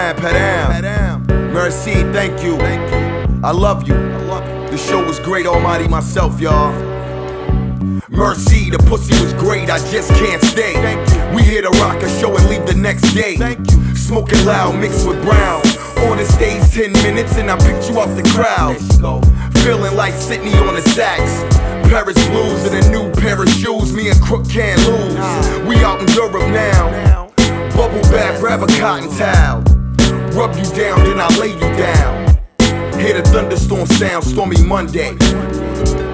Padam. Merci, thank you. I love you. The show was great, almighty myself, y'all. Mercy, the pussy was great, I just can't stay. We here to rock a show and leave the next day. Smoking loud, mixed with brown. On the stage 10 minutes and I picked you off the crowd. Feeling like Sydney on the sax. Paris blues and a new pair of shoes. Me and Crook can't lose. We out in Europe now. Bubble bath, grab a cotton towel. Rub you down, then I lay you down. Hear the thunderstorm sound, stormy Monday.